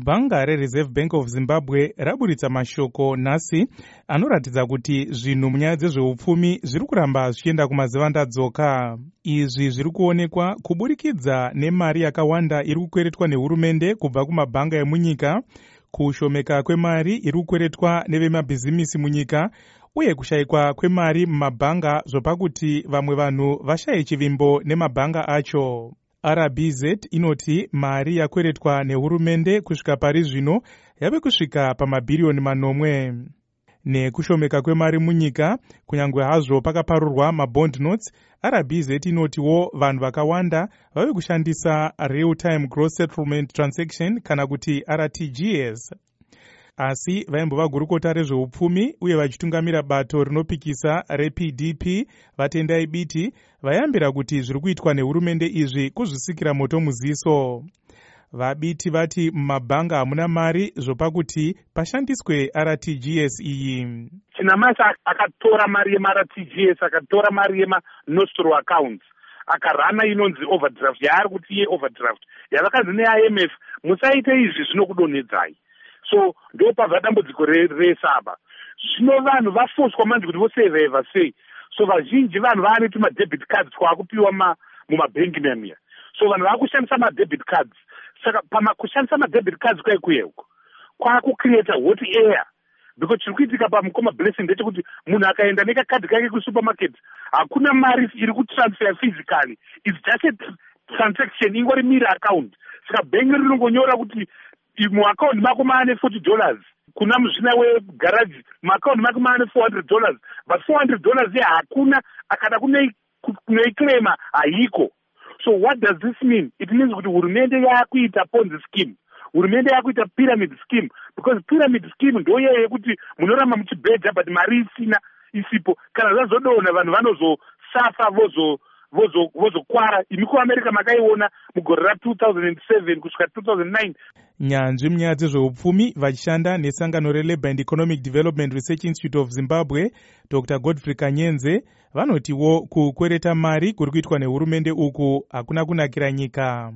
Bhanga reReserve Bank of Zimbabwe raburitsa mashoko nhasi anoratidza kuti zvinhu munyaya dzezveupfumi zviri kuramba zvichienda kumazivandadzoka. Izvi zviri kuonekwa kuburikidza nemari yakawanda iri kukweretwa nehurumende kubva kumabhanga emunyika, kushomeka kwemari iri kukweretwa nevemabhizimisi munyika, uye kushayikwa kwemari mumabhanga zvopa kuti vamwe vanhu vashaye chivimbo nemabhanga acho. RBZ inoti mari yakweretwa nehurumende kusvika pari zvino yave kusvika pamabhiriyoni manomwe. Nekushomeka kwemari munyika, kunyange hazvo pakaparurwa mabond notes, RBZ inotiwo vanhu vakawanda vave kushandisa real time gross settlement transaction kana kuti RTGS. Asi vaimbova gurukota rezveupfumi uye vachitungamira bato rinopikisa rePDP vatendai biti vayambira kuti zviri kuitwa nehurumende izvi kuzvisikira moto muziso. Vabiti vati mumabhanga hamuna mari zvopa kuti pashandiswe RTGS iyi. Chinamasa akatora mari yemaRTGS, akatora mari yemanostro accounts, akarana inonzi overdraft, yaari kuti iye overdraft yavakanzi neIMF musaite izvi zvinokudonhedzai. So ndo pabva dambudziko resaba. Zvino vanhu vafoswa manzi kuti voseveva sei. So vazhinji vanhu vaane tumadebit cards twakupiwa mumabhengi memuya. So vanhu vakushandisa madebit cards. Saka kushandisa madebit cards kwaikuyeku kwakucreata hot air, because chiri kuitika pamukoma blessing ndechekuti munhu akaenda nekakadhi kake kusupermarket hakuna mari iri kutransfer physically, it's just a transaction, ingori miri account. Saka bhengi rinongonyora kuti muaccount mako maane $40, kuna muzvina wegaraji muaccount mako maane $400, but $400 ye hakuna, akada kunoiclaima haiko. So what does this mean? It means kuti hurumende yakuita Ponzi scheme, hurumende yakuita pyramid scheme, because pyramid scheme ndo yekuti munoramba muchibhedha but mari isipo, kana zvazodona vanhu vanozosafa vozokwara. Imi kuAmerica makaiona mugore ra2007 kusvika 2009. Nyanzvi munyaya dzezveupfumi vachishanda nesangano reLabour and Economic Development Research Institute of Zimbabwe, Dr. Godfrey Kanyenze, vanotiwo kukwereta mari kuri kuitwa nehurumende uku hakuna kunakira nyika.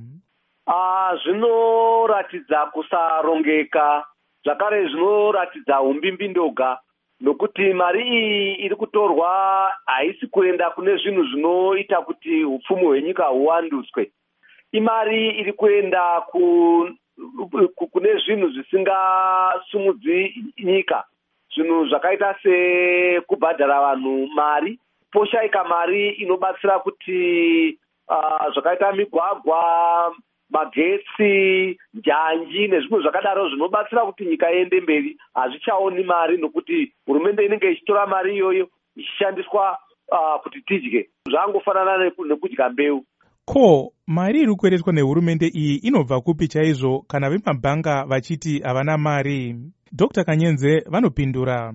Zvinoratidza kusarongeka, zvakare zvinoratidza umbimbindoga, nokuti mari iyi iri kutorwa haisi kuenda kune zvinhu zvinoita kuti upfumi hwenyika huwanduswe. Imari iri kuenda kune zvinhu zvisingasumudzi nyika, zvinhu zvakaita sekubhadhara vanhu mari, poshayika mari inobatsira kuti zvakaita migwagwa, magetsi, njanji nezvimwe zvakadaro zvinobatsira kuti nyika iende mberi hazvichaoni mari, nokuti hurumende inenge ichitora mari iyoyo ichishandiswa kuti tidye. Zvangofanana nekudya mbeu. Ko, mari iri kukweretwa nehurumende iyi inobva kupi chaizvo kana vemabhanga vachiti havana mari? Dr. Kanyenze vanopindura.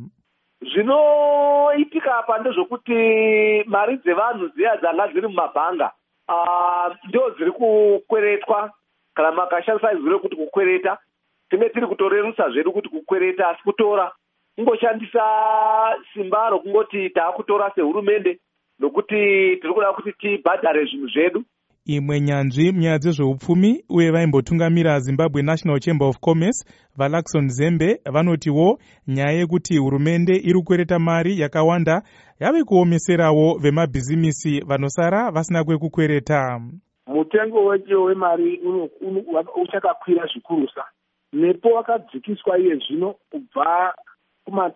Zvinoitika apa ndezvokuti mari dzevanhu dziya dzanga dziri mumabhanga ndo dziri kukweretwa, kana makashandisa izwi rekuti kukwereta. Tinge tiri kutorerutsa zvedu kuti kukwereta, asi kutora kungoshandisa simba rokungoti taakutora sehurumende nokuti tiri kuda kuti tibhadhare zvinhu zvedu. Imwe nyanzvi munyaya dzezveupfumi uye vaimbotungamira Zimbabwe National Chamber of Commerce, Valaxon Zembe, vanotiwo nyaya yekuti hurumende iri kukwereta mari yakawanda yave kuomeserawo vemabhizimisi vanosara vasina kwekukwereta. Mutengo wemari uchakakwira zvikurusa. Nepo wakadzikiswa iye zvino kubva kuma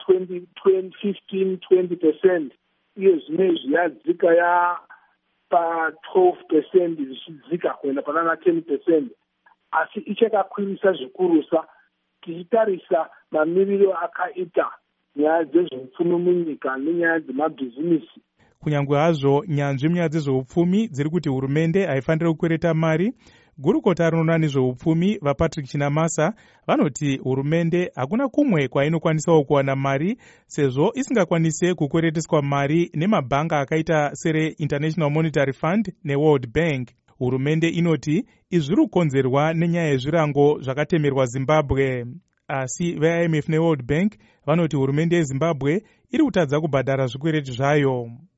15-20%, iye zvino yadzika pa 12% zvichidzika kuenda panana 10%, asi ichakakwirisa zvikurusa tichitarisa mamiriro akaita nyaya dzezveupfumi munyika nenyaya dzemabhizimisi. Kunyange hazvo nyanzvi munyaya dzezveupfumi dziri kuti hurumende haifaniri kukwereta mari, gurukota rinoona nezveupfumi vaPatrick Chinamasa vanoti hurumende hakuna kumwe kwainokwanisawo kuwana mari sezvo isingakwanise kukwereteswa mari nemabhanga akaita sere International Monetary Fund neWorld Bank. Hurumende inoti izvi zviri kukonzerwa nenyaya yezvirango zvakatemerwa Zimbabwe. Asi veIMF neWorld Bank vanoti hurumende yeZimbabwe iri kutadza kubhadhara zvikwereti zvayo.